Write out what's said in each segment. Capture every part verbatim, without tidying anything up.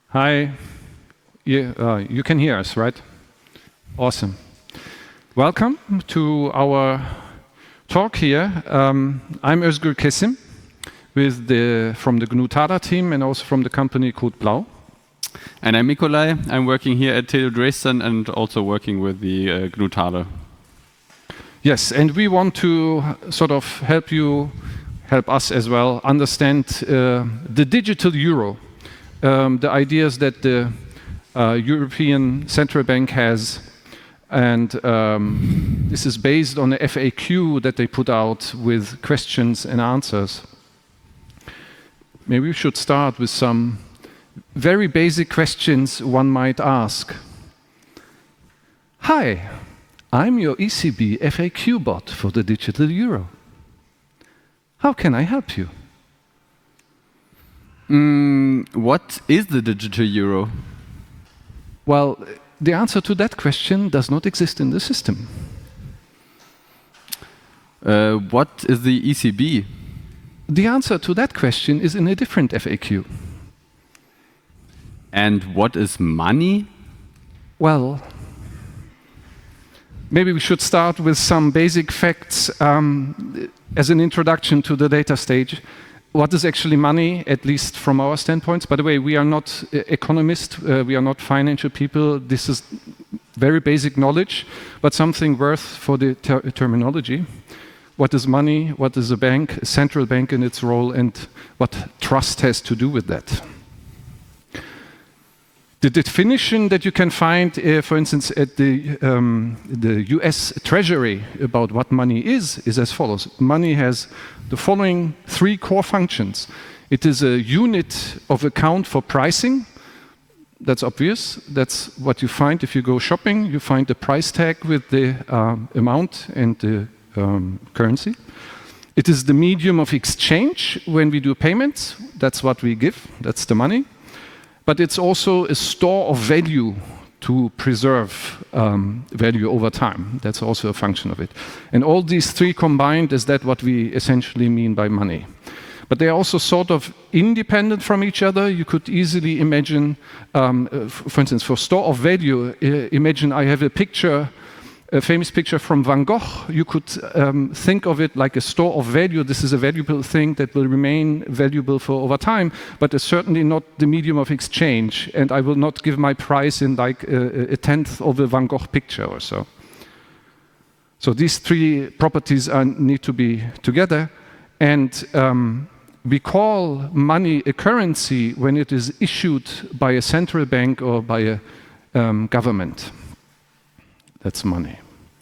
Hi. Yeah, uh, you can hear us, right? Awesome. Welcome to our talk here. Um, I'm Özgür Kesim with the, from the GNU-Tada team and also from the company Code Blau. And I'm Nikolai. I'm working here at TU Dresden and also working with the uh, GNU-Tada. Yes, and we want to sort of help you, help us as well, understand uh, the digital euro, um, the ideas that the uh, European Central Bank has, and um, this is based on the F A Q that they put out with questions and answers. Maybe we should start with some very basic questions one might ask. Hi, I'm your E C B F A Q bot for the digital euro. How can I help you? Mm, what is the digital euro? Well, the answer to that question does not exist in the system. Uh, what is the E C B? The answer to that question is in a different F A Q. And what is money? Well, maybe we should start with some basic facts um, as an introduction to the data stage. What is actually money, at least from our standpoints? By the way, we are not uh, economists, uh, we are not financial people. This is very basic knowledge, but something worth for the ter terminology. What is money? What is a bank, a central bank in its role, and what trust has to do with that? The definition that you can find, uh, for instance, at the, um, the U S Treasury about what money is, is as follows. Money has the following three core functions. It is a unit of account for pricing. That's obvious. That's what you find if you go shopping. You find the price tag with the um, amount and the um, currency. It is the medium of exchange when we do payments. That's what we give. That's the money. But it's also a store of value to preserve um, value over time. That's also a function of it. And all these three combined, is that what we essentially mean by money. But they are also sort of independent from each other. You could easily imagine, um, uh, for instance, for store of value, uh, imagine I have a picture, a famous picture from Van Gogh. You could um, think of it like a store of value. This is a valuable thing that will remain valuable for over time, but it's certainly not the medium of exchange. And I will not give my price in like a, a tenth of a Van Gogh picture or so. So these three properties are, need to be together. And um, we call money a currency when it is issued by a central bank or by a um, government. That's money.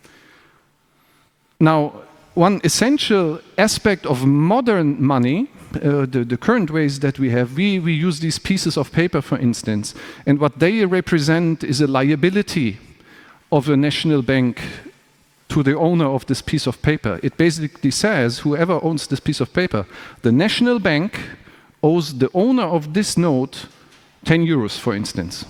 Now, one essential aspect of modern money, uh, the, the current ways that we have, we, we use these pieces of paper, for instance, and what they represent is a liability of a national bank to the owner of this piece of paper. It basically says, whoever owns this piece of paper, the national bank owes the owner of this note ten euros, for instance.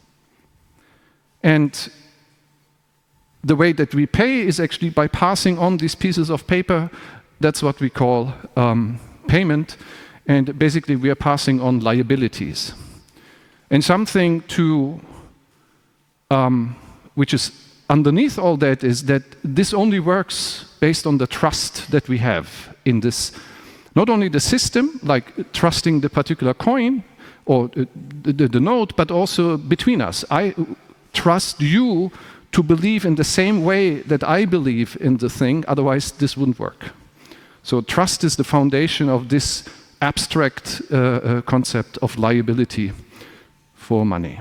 And the way that we pay is actually by passing on these pieces of paper. That's what we call um, payment. And basically we are passing on liabilities. And something to, um, which is underneath all that is that this only works based on the trust that we have in this, not only the system, like trusting the particular coin or the, the, the note, but also between us. I trust you to believe in the same way that I believe in the thing, otherwise this wouldn't work. So trust is the foundation of this abstract uh, uh, concept of liability for money.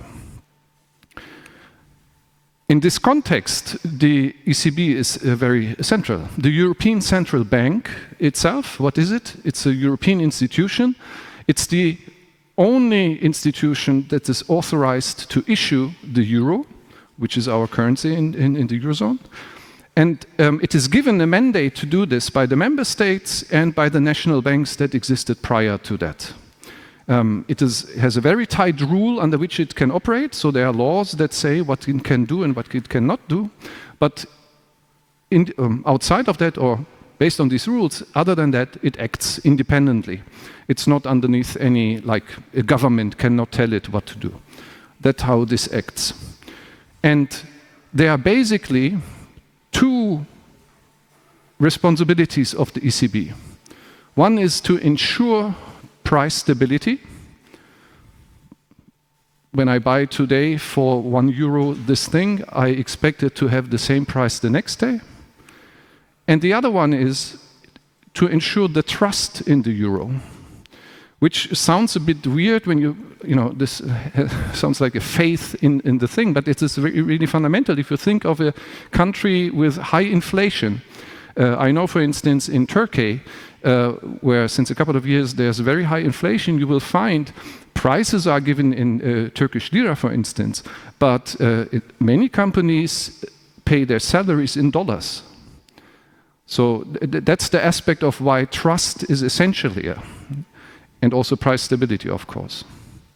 In this context, the E C B is uh, very central. The European Central Bank itself, what is it? It's a European institution. It's the only institution that is authorized to issue the euro, which is our currency in, in, in the Eurozone. And um, it is given a mandate to do this by the member states and by the national banks that existed prior to that. Um, it is, has a very tight rule under which it can operate, so there are laws that say what it can do and what it cannot do. But in, um, outside of that, or based on these rules, other than that, it acts independently. It's not underneath any, like a government cannot tell it what to do. That's how this acts. And there are basically two responsibilities of the E C B. One is to ensure price stability. When I buy today for one euro this thing, I expect it to have the same price the next day. And the other one is to ensure the trust in the euro, which sounds a bit weird when you, you know, this sounds like a faith in, in the thing, but it is really, really fundamental. If you think of a country with high inflation, uh, I know, for instance, in Turkey, uh, where since a couple of years there's very high inflation, you will find prices are given in uh, Turkish lira, for instance, but uh, it, many companies pay their salaries in dollars. So th that's the aspect of why trust is essential here, and also price stability, of course.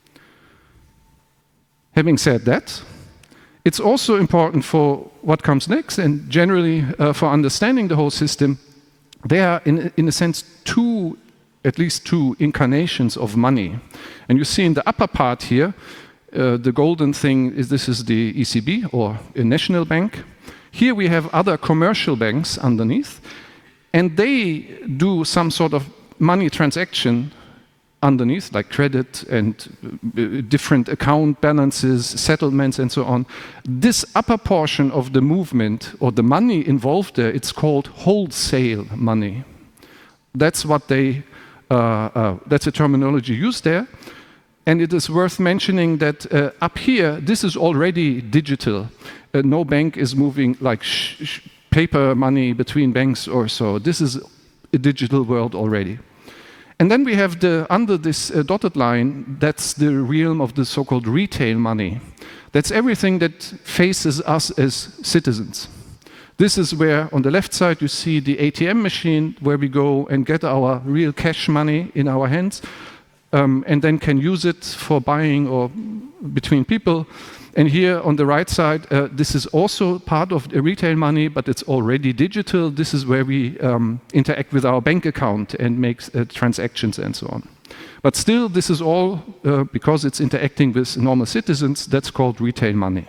Having said that, it's also important for what comes next, and generally uh, for understanding the whole system. There are, in, in a sense, two, at least two incarnations of money. And you see in the upper part here, uh, the golden thing is this is the E C B, or a national bank. Here we have other commercial banks underneath, and they do some sort of money transaction underneath, like credit and uh, different account balances, settlements, and so on. This upper portion of the movement, or the money involved there, it's called wholesale money. That's what they, uh, uh, that's a terminology used there. And it is worth mentioning that uh, up here, this is already digital. Uh, no bank is moving like sh sh paper money between banks or so. This is a digital world already. And then we have the, under this uh, dotted line, that's the realm of the so-called retail money. That's everything that faces us as citizens. This is where, on the left side, you see the A T M machine, where we go and get our real cash money in our hands, um, and then can use it for buying or between people. And here on the right side, uh, this is also part of the retail money, but it's already digital. This is where we um, interact with our bank account and make uh, transactions and so on. But still, this is all, uh, because it's interacting with normal citizens, that's called retail money.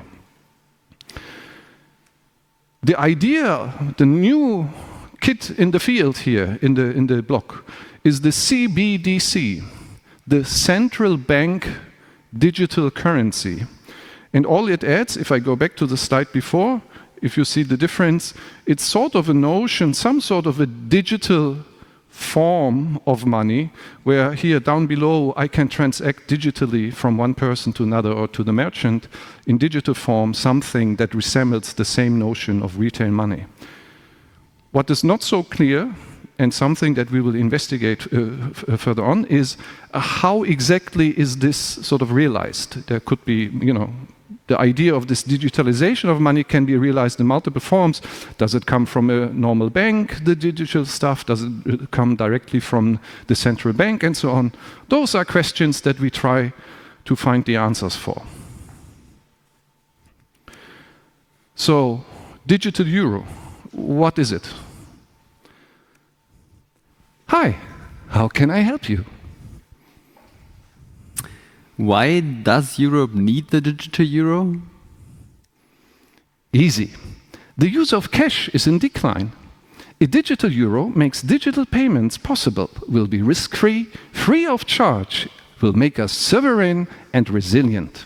The idea, the new kid in the field here, in the, in the block, is the C B D C, the Central Bank Digital Currency. And all it adds, if I go back to the slide before, if you see the difference, it's sort of a notion, some sort of a digital form of money, where here down below I can transact digitally from one person to another, or to the merchant, in digital form, something that resembles the same notion of retail money. What is not so clear, and something that we will investigate uh, further on, is uh, how exactly is this sort of realized? There could be, you know, the idea of this digitalization of money can be realized in multiple forms. Does it come from a normal bank, the digital stuff? Does it come directly from the central bank, and so on? Those are questions that we try to find the answers for. So, digital euro, what is it? Hi, how can I help you? Why does Europe need the digital euro? Easy. The use of cash is in decline. A digital euro makes digital payments possible, will be risk-free, free of charge, will make us sovereign and resilient.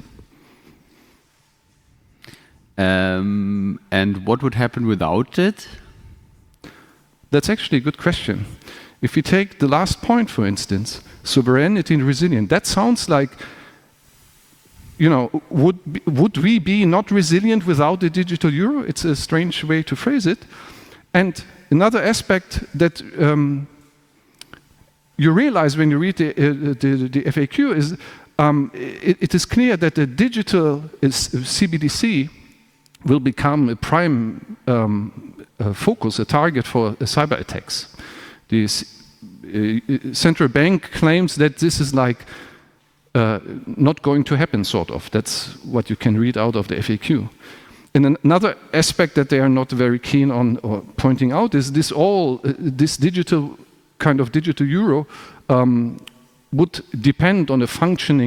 Um, and what would happen without it? That's actually a good question. If you take the last point, for instance, sovereignty and resilience, that sounds like, you know, would, be, would we be not resilient without the digital euro? It's a strange way to phrase it. And another aspect that um, you realize when you read the, uh, the, the F A Q is um, it, it is clear that the digital is, C B D C will become a prime um, uh, focus, a target for uh, cyber attacks. The uh, central bank claims that this is like uh, not going to happen, sort of. That's what you can read out of the F A Q. And another aspect that they are not very keen on or pointing out is this all, uh, this digital kind of digital euro um, would depend on a functioning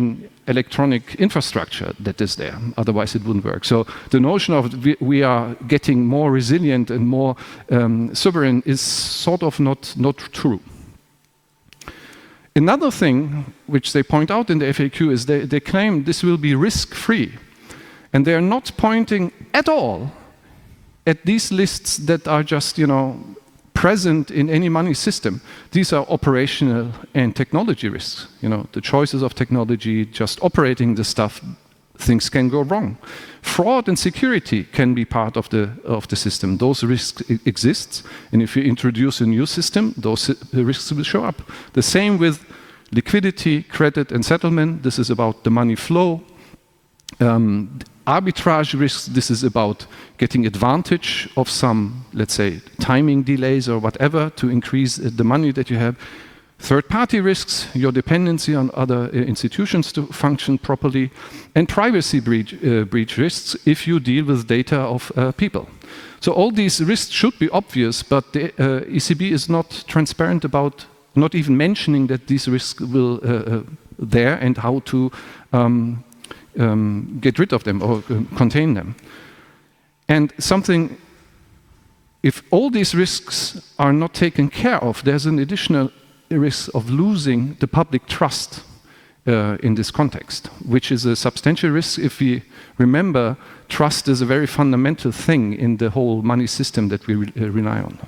electronic infrastructure that is there. Otherwise, it wouldn't work. So the notion of we, we are getting more resilient and more um, sovereign is sort of not, not true. Another thing which they point out in the F A Q is they, they claim this will be risk-free. And they're not pointing at all at these lists that are just, you know, present in any money system. These are operational and technology risks. You know, the choices of technology, just operating the stuff, things can go wrong. Fraud and security can be part of the of the system. Those risks exist, and if you introduce a new system, those risks will show up. The same with liquidity, credit, and settlement. This is about the money flow. Um, arbitrage risks, this is about getting advantage of some, let's say, timing delays or whatever to increase the money that you have. Third-party risks, your dependency on other uh, institutions to function properly. And privacy breach, uh, breach risks if you deal with data of uh, people. So all these risks should be obvious, but the uh, E C B is not transparent about, not even mentioning that these risks will uh, uh, there and how to um, Um, get rid of them or uh, contain them. And something, if all these risks are not taken care of, there's an additional risk of losing the public trust uh, in this context, which is a substantial risk. If we remember, trust is a very fundamental thing in the whole money system that we re uh, rely on.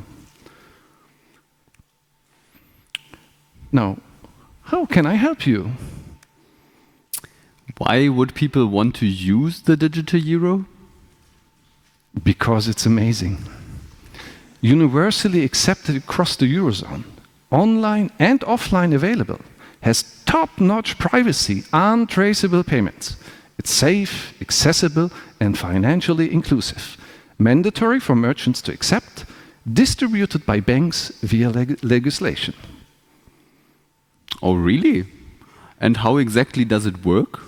Now, how can I help you? Why would people want to use the digital euro? Because it's amazing. Universally accepted across the Eurozone, online and offline available, has top-notch privacy, untraceable payments. It's safe, accessible, and financially inclusive. Mandatory for merchants to accept, distributed by banks via leg legislation. Oh, really? And how exactly does it work?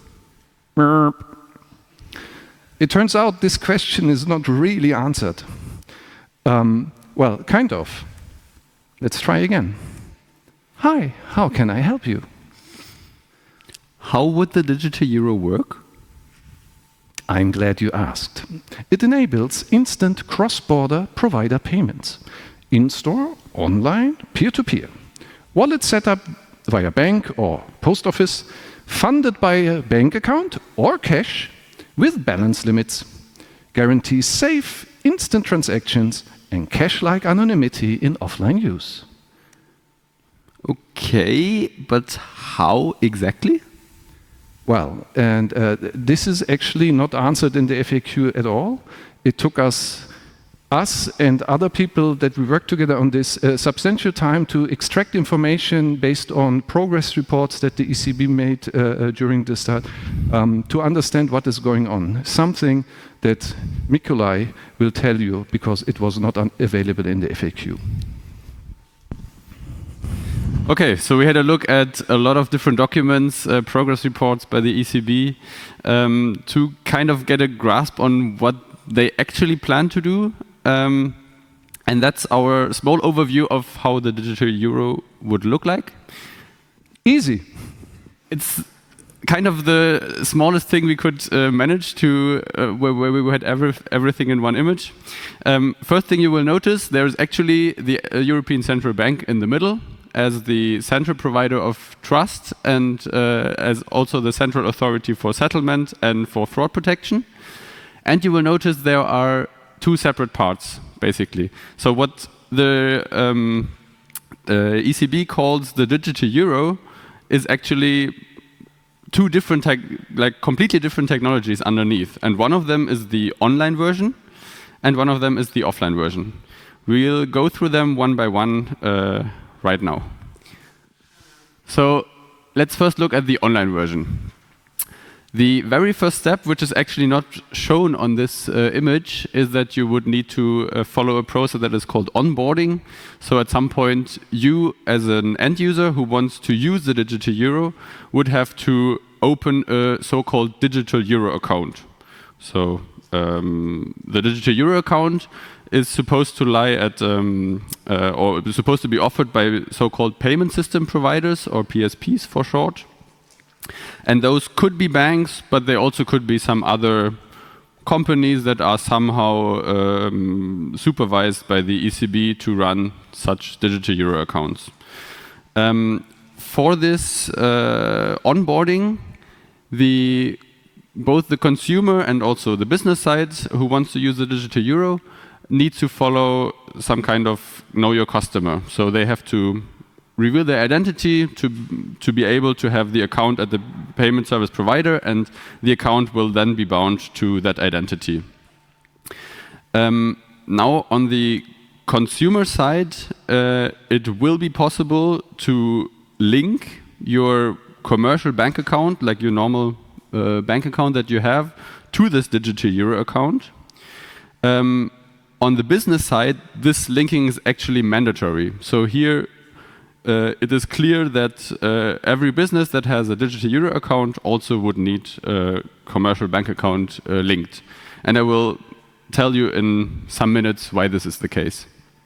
It turns out this question is not really answered. Um, well, kind of. Let's try again. Hi, how can I help you? How would the digital euro work? I'm glad you asked. It enables instant cross-border provider payments. In-store, online, peer-to-peer. Wallet setup via bank or post office, funded by a bank account or cash with balance limits. Guarantees safe, instant transactions and cash-like anonymity in offline use. Okay, but how exactly? Well, and uh, this is actually not answered in the F A Q at all. It took us us and other people that we worked together on this uh, substantial time to extract information based on progress reports that the E C B made uh, uh, during the start um, to understand what is going on. Something that Mikolaj will tell you because it was not available in the F A Q. Okay, so we had a look at a lot of different documents, uh, progress reports by the E C B um, to kind of get a grasp on what they actually plan to do. Um, and that's our small overview of how the digital euro would look like. Easy. It's kind of the smallest thing we could uh, manage to, uh, where, where we had every, everything in one image. Um, first thing you will notice, there is actually the uh, European Central Bank in the middle as the central provider of trust and uh, as also the central authority for settlement and for fraud protection. And you will notice there are two separate parts, basically. So what the um, uh, E C B calls the digital euro is actually two different, like completely different technologies underneath. And one of them is the online version, and one of them is the offline version. We'll go through them one by one uh, right now. So let's first look at the online version. The very first step, which is actually not shown on this uh, image, is that you would need to uh, follow a process that is called onboarding. So at some point, you as an end user who wants to use the digital euro would have to open a so-called digital euro account. So um, the digital euro account is supposed to lie at, um, uh, or is supposed to be offered by so-called payment system providers, or P S Ps for short. And those could be banks, but they also could be some other companies that are somehow um, supervised by the E C B to run such digital euro accounts. Um, for this uh, onboarding, the both the consumer and also the business side who wants to use the digital euro need to follow some kind of know your customer. So they have to reveal their identity to, to be able to have the account at the payment service provider, and the account will then be bound to that identity. Um, now on the consumer side, uh, it will be possible to link your commercial bank account, like your normal uh, bank account that you have, to this digital euro account. Um, on the business side, this linking is actually mandatory. So here uh, it is clear that uh, every business that has a digital euro account also would need a commercial bank account uh, linked. And I will tell you in some minutes why this is the case.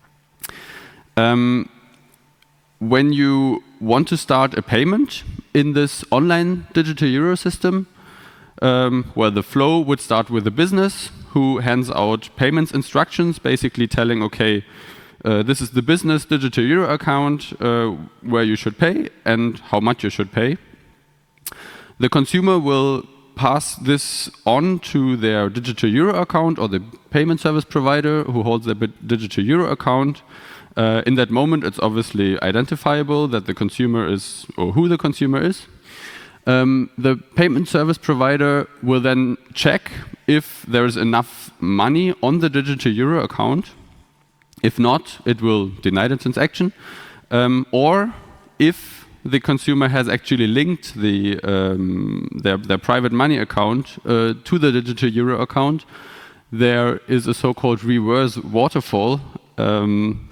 Um, when you want to start a payment in this online digital euro system, um, well, the flow would start with the business who hands out payments instructions, basically telling, okay, uh, this is the business digital euro account uh, where you should pay and how much you should pay. The consumer will pass this on to their digital euro account or the payment service provider who holds the digital euro account. Uh, in that moment, it's obviously identifiable that the consumer is, or who the consumer is. Um, the payment service provider will then check if there is enough money on the digital euro account. If not, it will deny the transaction. Um, or if the consumer has actually linked the, um, their, their private money account uh, to the digital euro account, there is a so-called reverse waterfall um,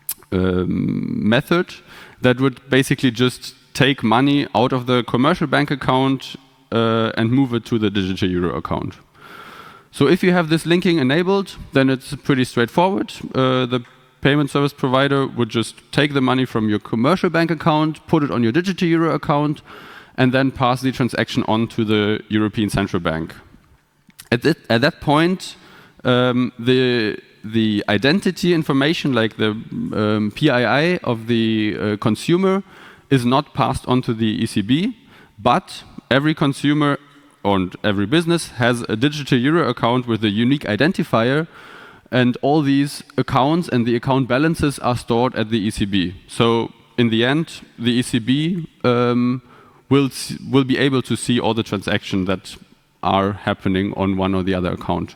um, method that would basically just take money out of the commercial bank account uh, and move it to the digital euro account. So if you have this linking enabled, then it's pretty straightforward. Uh, the payment service provider would just take the money from your commercial bank account, put it on your digital euro account, and then pass the transaction on to the European Central Bank. At, it, at that point, um, the the identity information, like the um, P I I of the uh, consumer, is not passed on to the E C B, but every consumer and every business has a digital euro account with a unique identifier, and all these accounts and the account balances are stored at the E C B. So in the end, the E C B um, will, will be able to see all the transactions that are happening on one or the other account.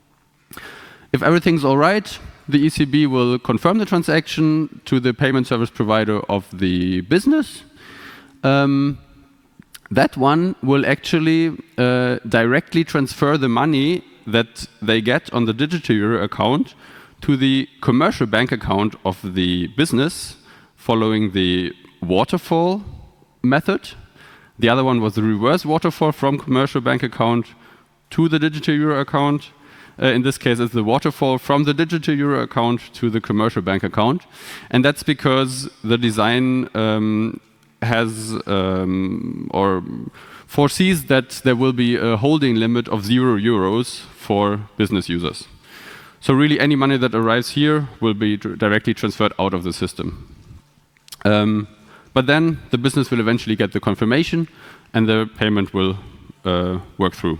If everything's all right, the E C B will confirm the transaction to the payment service provider of the business. Um, that one will actually uh, directly transfer the money that they get on the digital euro account to the commercial bank account of the business following the waterfall method. The other one was the reverse waterfall from commercial bank account to the digital euro account. Uh, in this case, it's the waterfall from the digital euro account to the commercial bank account. And that's because the design um, has um, or foresees that there will be a holding limit of zero euros for business users. So really any money that arrives here will be directly transferred out of the system. Um, but then the business will eventually get the confirmation and the payment will uh, work through.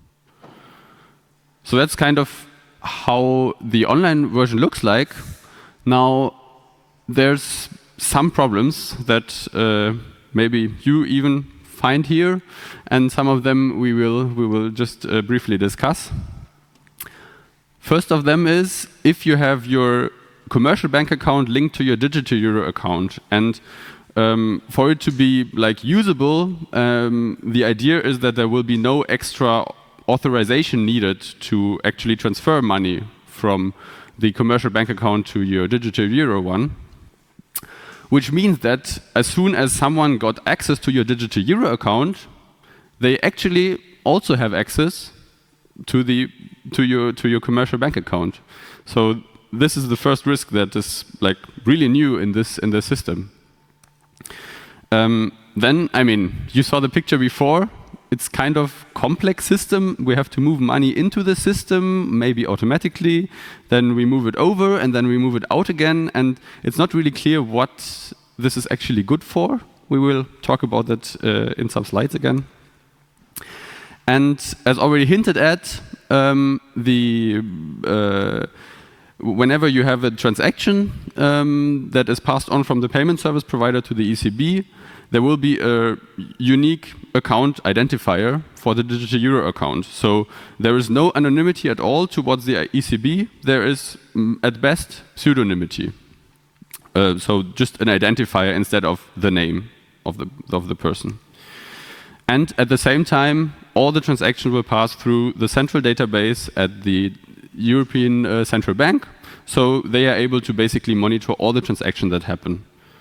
So that's kind of how the online version looks like. Now, there's some problems that uh, maybe you even find here, and some of them we will, we will just uh, briefly discuss. First of them is if you have your commercial bank account linked to your digital euro account, and um, for it to be like usable, um, the idea is that there will be no extra authorization needed to actually transfer money from the commercial bank account to your digital euro one, which means that as soon as someone got access to your digital euro account, they actually also have access to the to your to your commercial bank account. So this is the first risk that is like really new in this in the system. Um, then, I mean, you saw the picture before. It's kind of complex system. We have to move money into the system, maybe automatically. Then we move it over, and then we move it out again. And it's not really clear what this is actually good for. We will talk about that uh, in some slides again. And as already hinted at, um, the uh, whenever you have a transaction um, that is passed on from the payment service provider to the E C B, there will be a unique account identifier for the digital euro account. So there is no anonymity at all towards the E C B. There is, mm, at best, pseudonymity. Uh, so just an identifier instead of the name of the, of the person. And at the same time, all the transactions will pass through the central database at the European uh, Central Bank. So they are able to basically monitor all the transactions that happen.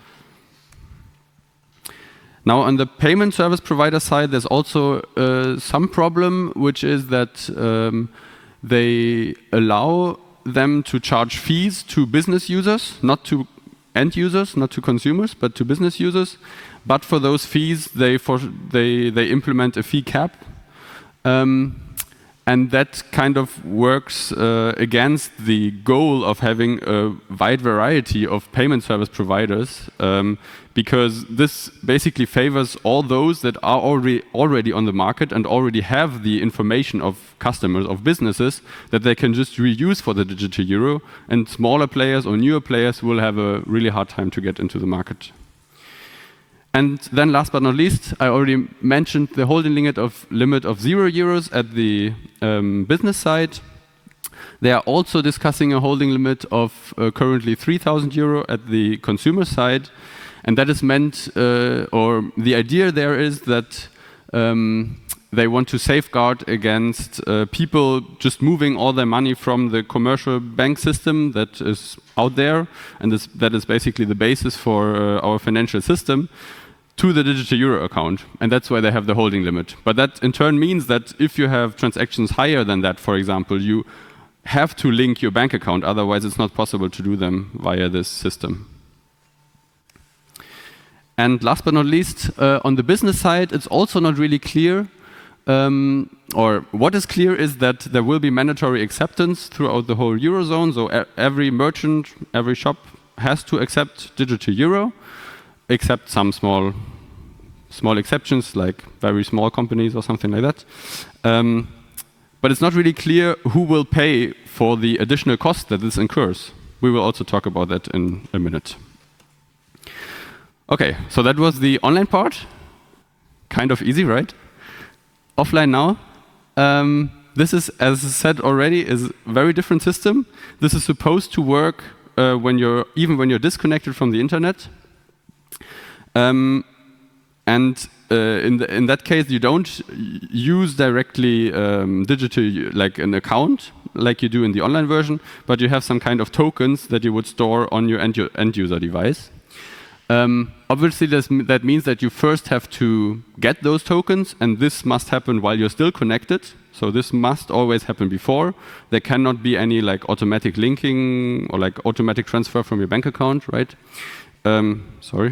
Now, on the payment service provider side, there's also uh, some problem, which is that um, they allow them to charge fees to business users, not to end users, not to consumers, but to business users. But for those fees, they for, they they implement a fee cap, um, and that kind of works uh, against the goal of having a wide variety of payment service providers, um, because this basically favors all those that are already already on the market and already have the information of customers, of businesses, that they can just reuse for the digital euro, and smaller players or newer players will have a really hard time to get into the market. And then last but not least, I already mentioned the holding limit of limit of zero euros at the um, business side. They are also discussing a holding limit of uh, currently three thousand euro at the consumer side. And that is meant, uh, or the idea there is that um, they want to safeguard against uh, people just moving all their money from the commercial bank system that is out there, and this, that is basically the basis for uh, our financial system, to the digital euro account. And that's why they have the holding limit. But that in turn means that if you have transactions higher than that, for example, you have to link your bank account, otherwise it's not possible to do them via this system. And last but not least, uh, on the business side, it's also not really clear, um, or what is clear is that there will be mandatory acceptance throughout the whole Eurozone. So e every merchant, every shop has to accept digital euro, except some small, small exceptions, like very small companies or something like that. Um, but it's not really clear who will pay for the additional cost that this incurs. We will also talk about that in a minute. Okay, so that was the online part. Kind of easy, right? Offline now. Um, this is, as I said already, is a very different system. This is supposed to work uh, when you're, even when you're disconnected from the internet. Um, and uh, in, the, in that case, you don't use directly um, digital, like an account, like you do in the online version, but you have some kind of tokens that you would store on your end, end user device. Um, obviously, this, that means that you first have to get those tokens, and this must happen while you're still connected. So this must always happen before. There cannot be any like automatic linking or like automatic transfer from your bank account, right? Um, sorry.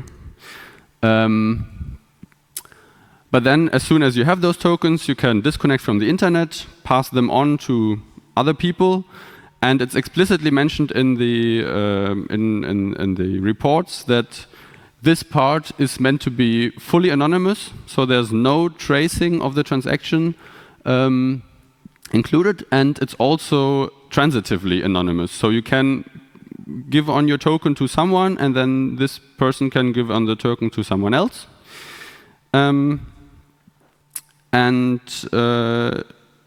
Um, but then, as soon as you have those tokens, you can disconnect from the internet, pass them on to other people. And it's explicitly mentioned in the, um, in, in, in the reports that this part is meant to be fully anonymous, so there's no tracing of the transaction um, included, and it's also transitively anonymous. So you can give on your token to someone, and then this person can give on the token to someone else. Um, and uh,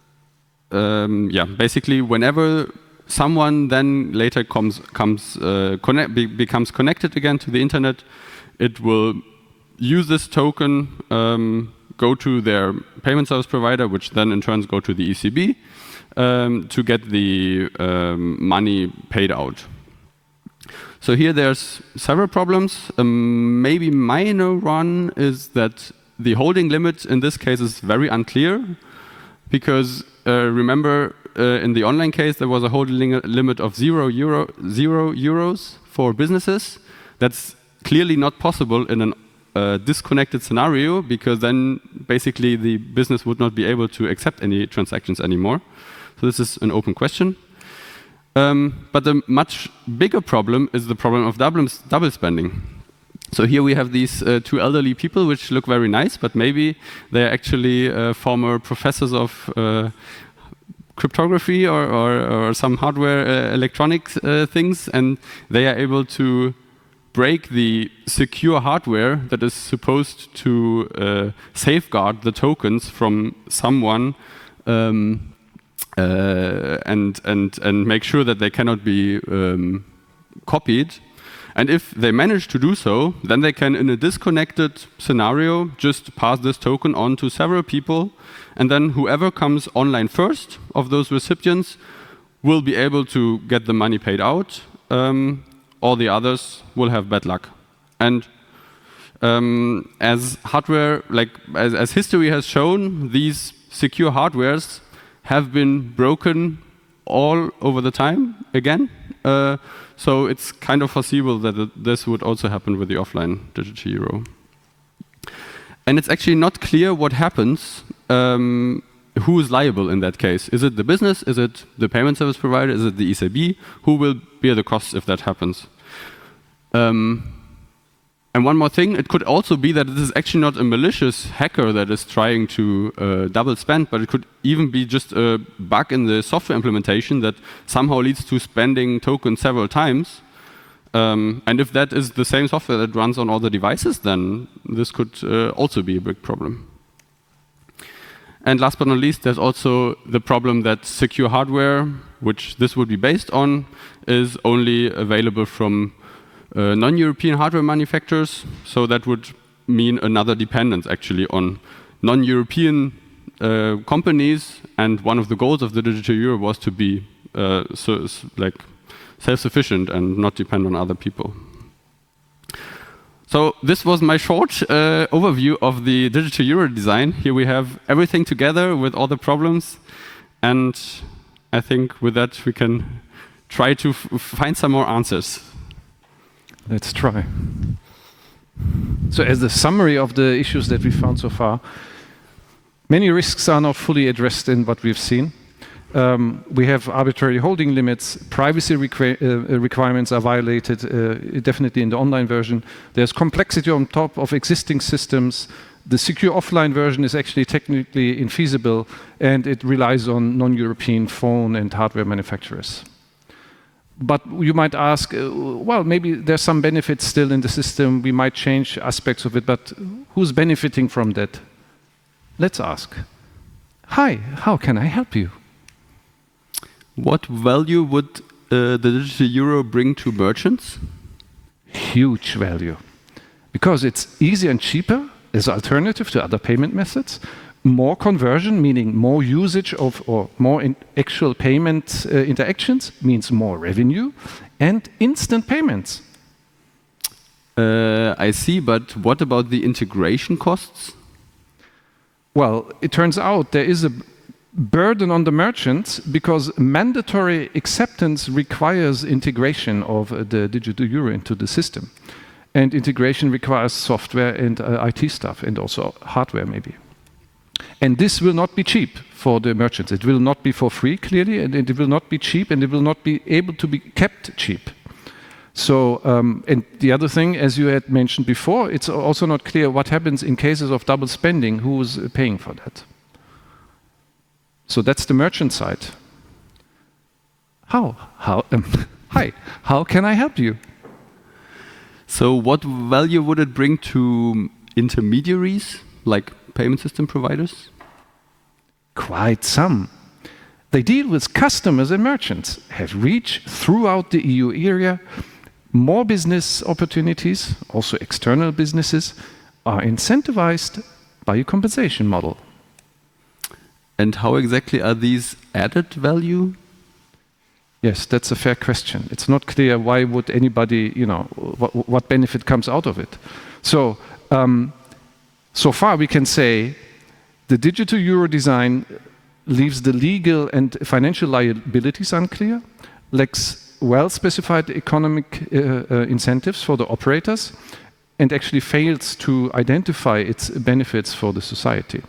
um, yeah, basically, whenever someone then later comes comes uh, connect, be, becomes connected again to the internet, it will use this token, um, go to their payment service provider, which then in turn go to the E C B um, to get the um, money paid out. So here there's several problems. Um, maybe minor one is that the holding limit in this case is very unclear, because uh, remember uh, in the online case there was a holding limit of zero euro, zero euros for businesses. That's clearly not possible in an a disconnected scenario, because then basically the business would not be able to accept any transactions anymore. So this is an open question. Um, but the much bigger problem is the problem of double, double spending. So here we have these uh, two elderly people which look very nice, but maybe they're actually uh, former professors of uh, cryptography or, or, or some hardware uh, electronic uh, things, and they are able to break the secure hardware that is supposed to uh, safeguard the tokens from someone um, uh, and, and, and make sure that they cannot be um, copied. And if they manage to do so, then they can, in a disconnected scenario, just pass this token on to several people, and then whoever comes online first of those recipients will be able to get the money paid out. Um, all the others will have bad luck. And um, as hardware, like as, as history has shown, these secure hardwares have been broken all over the time again. Uh, so it's kind of foreseeable that it, this would also happen with the offline digital euro. And it's actually not clear what happens, um, who is liable in that case. Is it the business? Is it the payment service provider? Is it the E C B? Who will bear the costs if that happens? Um, and one more thing, it could also be that this is actually not a malicious hacker that is trying to uh, double spend, but it could even be just a bug in the software implementation that somehow leads to spending tokens several times. Um, and if that is the same software that runs on all the devices, then this could uh, also be a big problem. And last but not least, there's also the problem that secure hardware, which this would be based on, is only available from uh, non-European hardware manufacturers. So that would mean another dependence actually on non-European uh, companies. And one of the goals of the digital euro was to be uh, so, like self-sufficient and not depend on other people. So this was my short uh, overview of the digital euro design. Here we have everything together with all the problems, and I think with that we can try to f find some more answers. Let's try. So as the summary of the issues that we found so far, many risks are not fully addressed in what we've seen. Um, we have arbitrary holding limits, privacy requ uh, requirements are violated, uh, definitely in the online version. There's complexity on top of existing systems. The secure offline version is actually technically infeasible, and it relies on non-European phone and hardware manufacturers. But you might ask, uh, well, maybe there's some benefits still in the system, we might change aspects of it, but who's benefiting from that? Let's ask. Hi, how can I help you? What value would uh, the digital euro bring to merchants? Huge value. Because it's easier and cheaper as an alternative to other payment methods. More conversion, meaning more usage of or more in actual payment uh, interactions, means more revenue, and instant payments. Uh, I see, but what about the integration costs? Well, it turns out there is a burden on the merchants because mandatory acceptance requires integration of uh, the digital euro into the system. And integration requires software and uh, I T stuff and also hardware maybe. And this will not be cheap for the merchants. It will not be for free, clearly, and it will not be cheap, and it will not be able to be kept cheap. So, um, and the other thing, as you had mentioned before, it's also not clear what happens in cases of double spending, who is paying for that. So that's the merchant side. How? How? Um, hi, how can I help you? So what value would it bring to intermediaries, like payment system providers? Quite some. They deal with customers and merchants, have reach throughout the E U area. More business opportunities, also external businesses, are incentivized by a compensation model. And how exactly are these added value? Yes, that's a fair question. It's not clear why would anybody, you know, what, what benefit comes out of it. So, um, so far we can say the digital euro design leaves the legal and financial liabilities unclear, lacks well-specified economic uh, uh, incentives for the operators, and actually fails to identify its benefits for the society.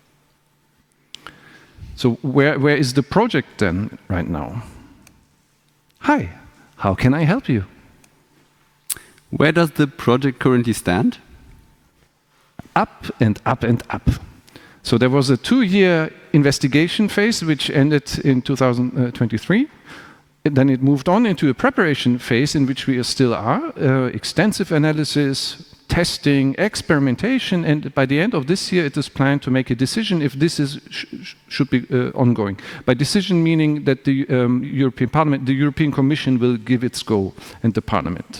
So where, where is the project then right now? Hi, how can I help you? Where does the project currently stand? Up and up and up. So there was a two-year investigation phase which ended in two thousand twenty-three. And then it moved on into a preparation phase in which we still are, uh, extensive analysis, testing, experimentation, and by the end of this year it is planned to make a decision if this is sh should be uh, ongoing. By decision meaning that the um, European Parliament, the European Commission will give its go, and the Parliament.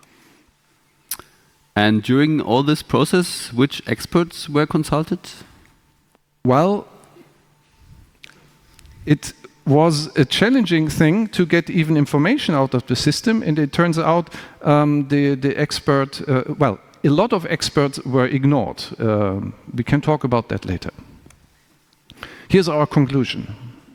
And during all this process, which experts were consulted? Well, it was a challenging thing to get even information out of the system, and it turns out um, the, the expert, uh, well, a lot of experts were ignored. Um, we can talk about that later. Here's our conclusion.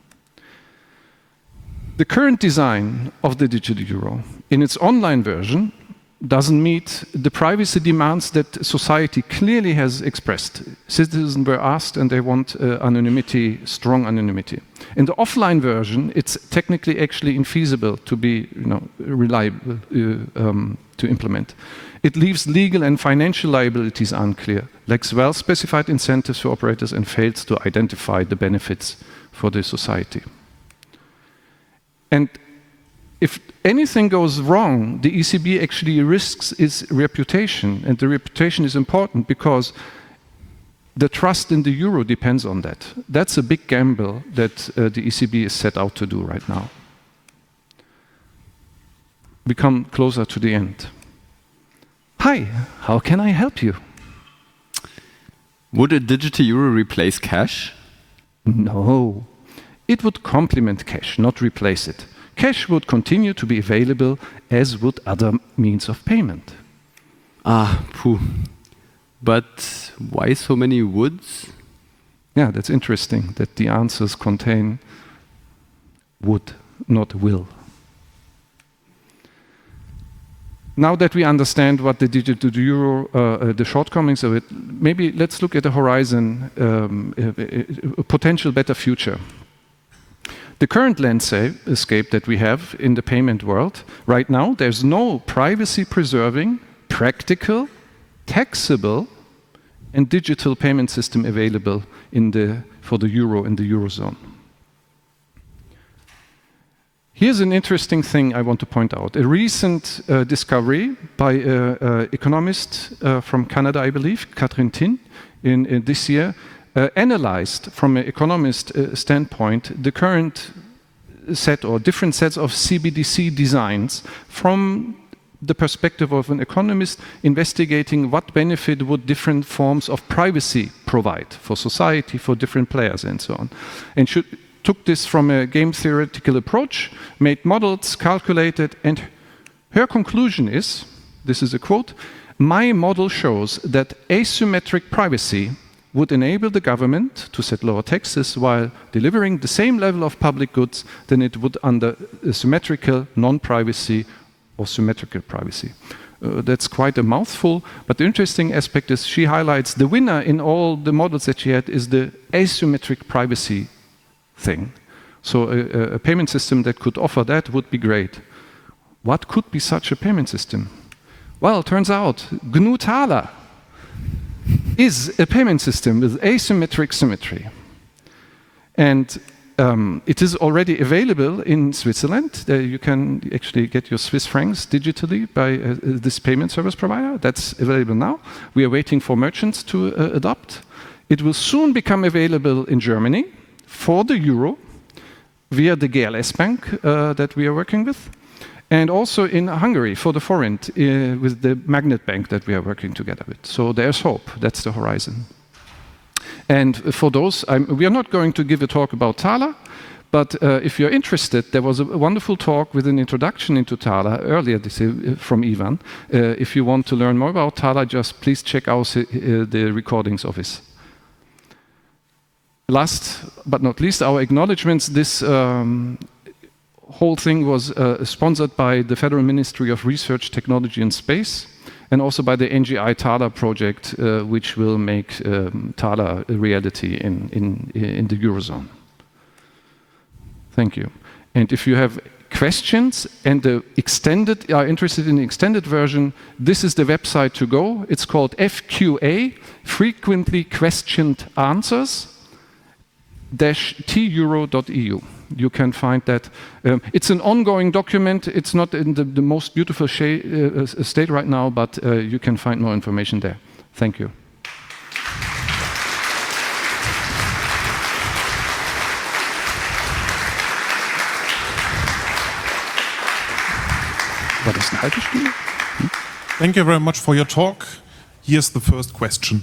The current design of the digital euro in its online version doesn't meet the privacy demands that society clearly has expressed. Citizens were asked and they want uh, anonymity, strong anonymity. In the offline version, it's technically actually infeasible to be you know, reliable uh, um, to implement. It leaves legal and financial liabilities unclear, lacks well-specified incentives for operators, and fails to identify the benefits for the society. And if anything goes wrong, the E C B actually risks its reputation, and the reputation is important because the trust in the euro depends on that. That's a big gamble that uh, the E C B is set out to do right now. We come closer to the end. Hi, how can I help you? Would a digital euro replace cash? No, it would complement cash, not replace it. Cash would continue to be available, as would other means of payment. Ah, phew. But why so many woulds? Yeah, that's interesting that the answers contain would, not will. Now that we understand what the digital euro, uh, uh, the shortcomings of it, maybe let's look at the horizon, um, a, a potential better future. The current landscape that we have in the payment world, right now, there's no privacy-preserving, practical, taxable, and digital payment system available in the, for the euro in the Eurozone. Here's an interesting thing I want to point out. A recent uh, discovery by an uh, economist uh, from Canada, I believe, Catherine Tin, in, in this year, Uh, analyzed from an economist uh, standpoint the current set or different sets of C B D C designs from the perspective of an economist investigating what benefit would different forms of privacy provide for society, for different players and so on. And should, took this from a game theoretical approach, made models, calculated, and her conclusion is, this is a quote, "My model shows that asymmetric privacy would enable the government to set lower taxes while delivering the same level of public goods than it would under symmetrical non-privacy or symmetrical privacy." Uh, that's quite a mouthful, but the interesting aspect is she highlights the winner in all the models that she had is the asymmetric privacy thing. So a, a payment system that could offer that would be great. What could be such a payment system? Well, it turns out G N U Thaler is a payment system with asymmetric symmetry. And um, it is already available in Switzerland. Uh, you can actually get your Swiss francs digitally by uh, this payment service provider. That's available now. We are waiting for merchants to uh, adopt. It will soon become available in Germany for the euro via the G L S Bank uh, that we are working with. And also in Hungary for the forint uh, with the Magnet Bank that we are working together with. So there's hope. That's the horizon. And for those, I'm, we are not going to give a talk about Thaler, but uh, if you're interested, there was a wonderful talk with an introduction into Thaler earlier this year from Ivan. Uh, if you want to learn more about Thaler, just please check out uh, the recordings of this. Last but not least, our acknowledgements. This um, whole thing was uh, sponsored by the Federal Ministry of Research, Technology and Space. and also by the N G I Thaler project, uh, which will make um, Thaler a reality in, in, in the Eurozone. Thank you. And if you have questions and the extended, are interested in the extended version, this is the website to go. It's called F Q A, Frequently Questioned Answers, dash T euro dot E U. You can find that. Um, it's an ongoing document. It's not in the, the most beautiful uh, state right now, but uh, you can find more information there. Thank you. War das eine halbe Stunde? Hm? Thank you very much for your talk. Here's the first question.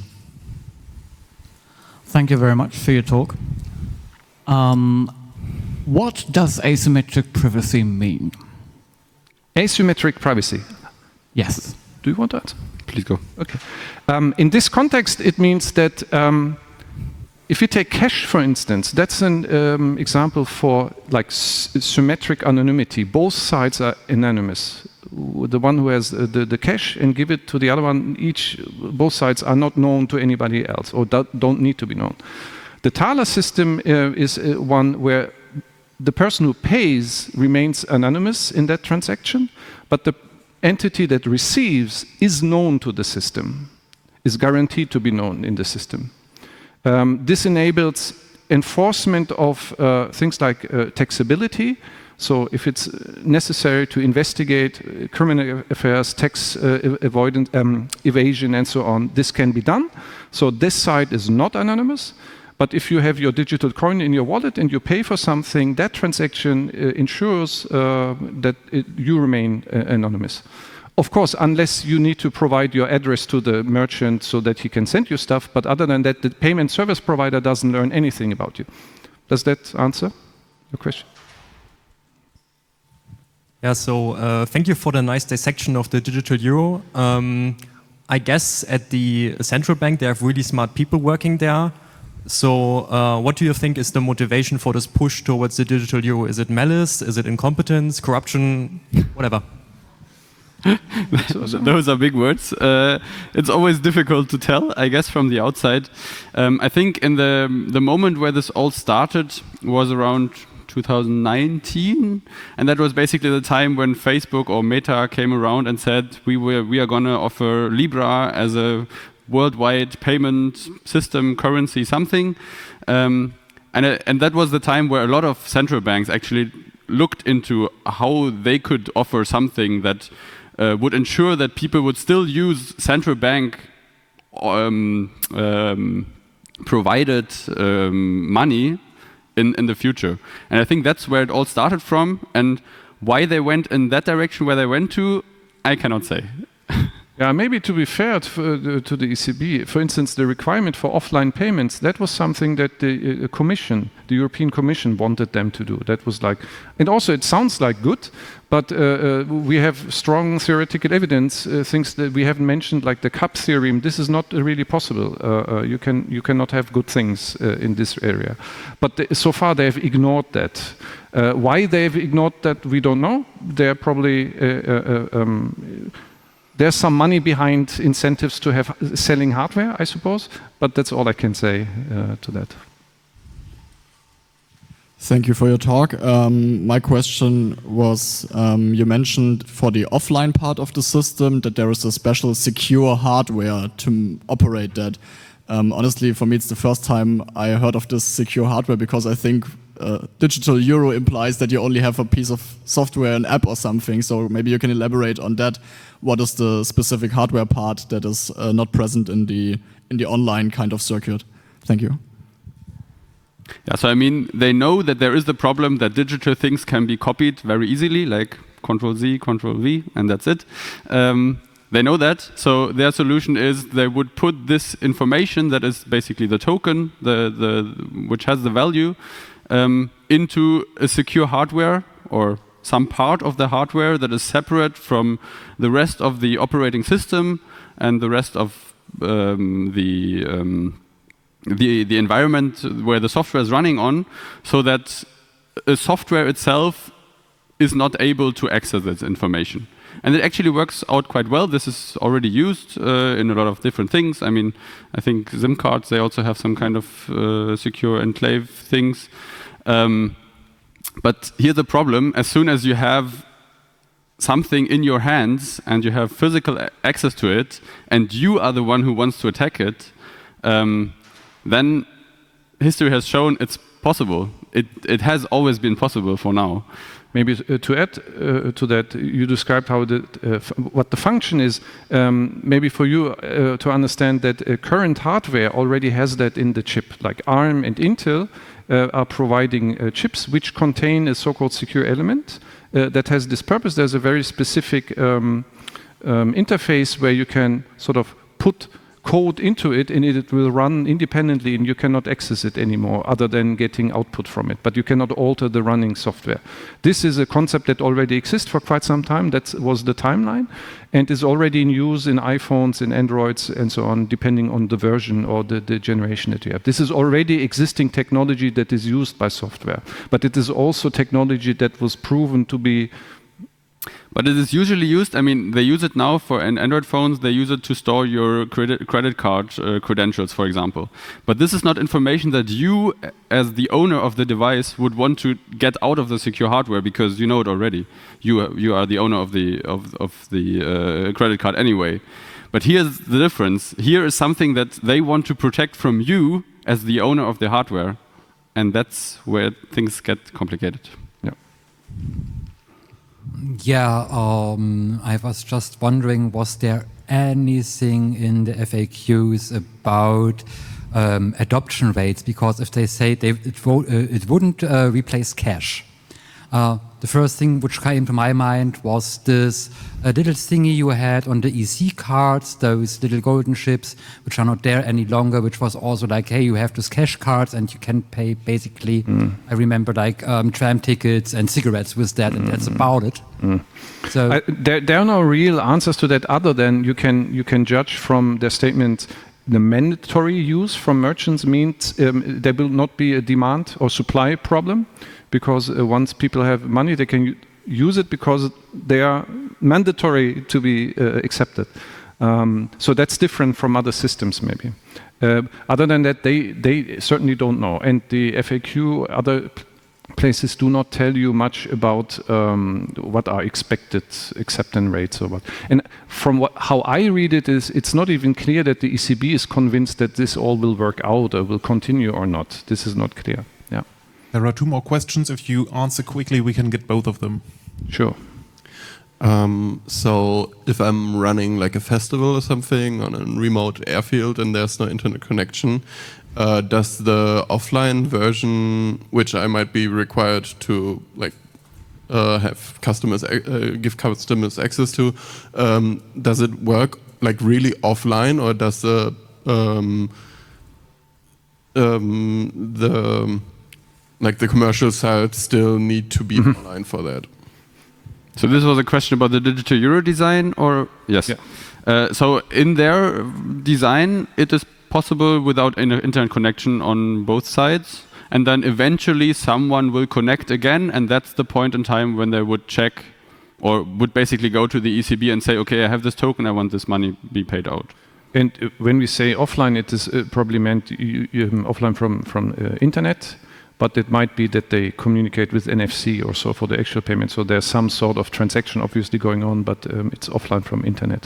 Thank you very much for your talk. Um, what does asymmetric privacy mean? Asymmetric privacy? Yes. Do you want to answer? Please go. Okay. Um, in this context, it means that um, if you take cash, for instance, that's an um, example for like symmetric anonymity. Both sides are anonymous. The one who has uh, the, the cash and give it to the other one, each, both sides are not known to anybody else or do, don't need to be known. The Thaler system uh, is uh, one where the person who pays remains anonymous in that transaction, but the entity that receives is known to the system, is guaranteed to be known in the system. Um, this enables enforcement of uh, things like uh, taxability. So if it's necessary to investigate criminal affairs, tax uh, avoidance, um, evasion and so on, this can be done. So this side is not anonymous. But if you have your digital coin in your wallet and you pay for something, that transaction uh, ensures uh, that it, you remain uh, anonymous. Of course, unless you need to provide your address to the merchant so that he can send you stuff, but other than that, the payment service provider doesn't learn anything about you. Does that answer your question? Yeah, so uh, thank you for the nice dissection of the digital euro. Um, I guess at the central bank, they have really smart people working there. So uh, what do you think is the motivation for this push towards the digital euro? Is it malice? Is it incompetence, corruption, whatever? Those are big words. Uh, it's always difficult to tell, I guess, from the outside. Um, I think in the the moment where this all started was around two thousand nineteen, and that was basically the time when Facebook or Meta came around and said we were we are gonna offer Libra as a worldwide payment system, currency, something, um, and uh, and that was the time where a lot of central banks actually looked into how they could offer something that uh, would ensure that people would still use central bank um, um, provided um, money in in the future. And I think that's where it all started from, and why they went in that direction where they went to, I cannot say. Yeah, maybe to be fair to, uh, to the E C B, for instance, the requirement for offline payments, that was something that the uh, Commission, the European Commission wanted them to do. That was like, and also it sounds like good, but uh, uh, we have strong theoretical evidence, uh, things that we haven't mentioned, like the C A P theorem. This is not really possible. Uh, uh, you can you cannot have good things uh, in this area. But the, so far they have ignored that. Uh, why they have ignored that, we don't know. They're probably uh, uh, um, there's some money behind incentives to have selling hardware, I suppose, but that's all I can say uh, to that. Thank you for your talk. Um, my question was, um, you mentioned for the offline part of the system that there is a special secure hardware to operate that. Um, honestly, for me, it's the first time I heard of this secure hardware because I think uh, digital euro implies that you only have a piece of software, an app or something. So maybe you can elaborate on that. What is the specific hardware part that is uh, not present in the in the online kind of circuit? Thank you. Yeah, so I mean, they know that there is the problem that digital things can be copied very easily, like Control Z, Control V, and that's it. Um, they know that, so their solution is they would put this information that is basically the token, the, the, which has the value, um, into a secure hardware or some part of the hardware that is separate from the rest of the operating system and the rest of um, the um, the the environment where the software is running on, so that a software itself is not able to access this information. And it actually works out quite well. This is already used uh, in a lot of different things. I mean, I think SIM cards, they also have some kind of uh, secure enclave things. Um, but here's the problem. As soon as you have something in your hands and you have physical access to it, and you are the one who wants to attack it, um, then history has shown it's possible. It, it has always been possible for now. Maybe uh, to add uh, to that, you described how the, uh, what the function is. Um, maybe for you uh, to understand that uh, current hardware already has that in the chip, like ARM and Intel uh, are providing uh, chips which contain a so-called secure element uh, that has this purpose. There's a very specific um, um, interface where you can sort of put code into it and it will run independently and you cannot access it anymore other than getting output from it, but you cannot alter the running software. This is a concept that already exists for quite some time. That was the timeline and is already in use in iPhones, in Androids and so on, depending on the version or the, the generation that you have. This is already existing technology that is used by software, but it is also technology that was proven to be. But it is usually used, I mean, they use it now for in Android phones, they use it to store your credit, credit card uh, credentials, for example. But this is not information that you, as the owner of the device, would want to get out of the secure hardware because you know it already. You, you are the owner of the, of, of the uh, credit card anyway. But here's the difference. Here is something that they want to protect from you as the owner of the hardware. And that's where things get complicated. Yeah. Yeah, um, I was just wondering, was there anything in the F A Qs about um, adoption rates? Because if they say they, it, wo uh, it wouldn't uh, replace cash, uh, the first thing which came to my mind was this uh, little thingy you had on the E C cards, those little golden chips, which are not there any longer, which was also like, hey, you have those cash cards and you can pay basically, mm. I remember like um, tram tickets and cigarettes with that, and mm. that's about it. Mm. So I, there, there are no real answers to that other than you can, you can judge from their statement. The mandatory use from merchants means um, there will not be a demand or supply problem, because uh, once people have money, they can use it because they are mandatory to be uh, accepted. Um, so that's different from other systems, maybe. Uh, other than that, they, they certainly don't know. And the F A Q, other places do not tell you much about um, what are expected acceptance rates or what. And from what, how I read it is, it's not even clear that the E C B is convinced that this all will work out or will continue or not. This is not clear. Yeah. There are two more questions. If you answer quickly, we can get both of them. Sure. Um, so if I'm running like a festival or something on a remote airfield and there's no internet connection, uh, does the offline version, which I might be required to like uh, have customers uh, give customers access to, um, does it work like really offline, or does the um, um, the like the commercial side still need to be mm-hmm. online for that? So this was a question about the digital euro design, or yes? Yeah. Uh, so in their design, it is possible without an internet connection on both sides, and then eventually someone will connect again, and that's the point in time when they would check, or would basically go to the E C B and say, okay, I have this token, I want this money be paid out. And uh, when we say offline, it is uh, probably meant you, you, offline from from uh, internet. But it might be that they communicate with N F C or so for the actual payment. So there's some sort of transaction obviously going on, but um, it's offline from internet.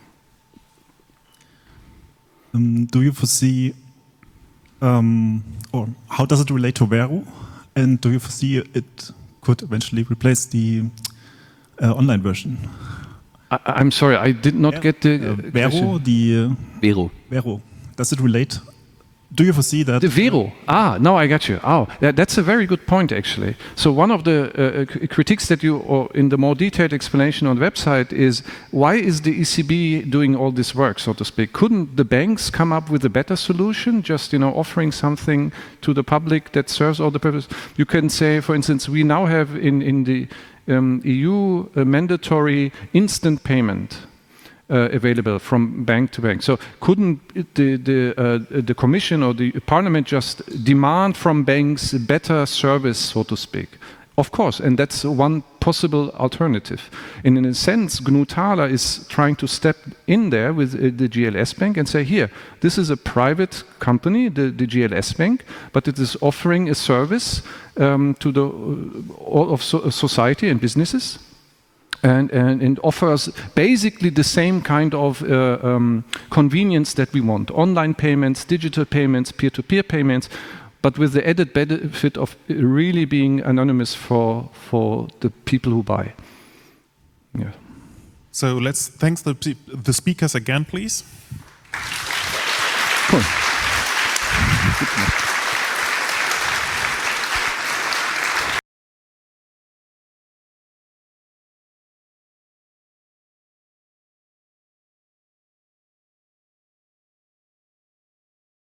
Um, do you foresee, um, or how does it relate to Vero? And do you foresee it could eventually replace the uh, online version? I, I'm sorry, I did not yeah. get the uh, uh, Vero. question. The uh, Vero. Vero. Does it relate? Do you foresee that? The Vero. Ah, now I got you. Oh, that, that's a very good point, actually. So one of the uh, critiques that you, or in the more detailed explanation on the website, is why is the E C B doing all this work, so to speak? Couldn't the banks come up with a better solution, just you know, offering something to the public that serves all the purpose? You can say, for instance, we now have in in the um, E U a mandatory instant payment. Uh, available from bank to bank. So couldn't the the, uh, the Commission or the Parliament just demand from banks better service, so to speak? Of course, and that's one possible alternative. And in a sense, G N U Thaler is trying to step in there with uh, the G L S Bank and say, here, this is a private company, the, the G L S Bank, but it is offering a service um, to the uh, all of so society and businesses. And, and, and offers basically the same kind of uh, um, convenience that we want. Online payments, digital payments, peer-to-peer payments, but with the added benefit of really being anonymous for, for the people who buy. Yeah. So let's thank the, the speakers again, please. Cool.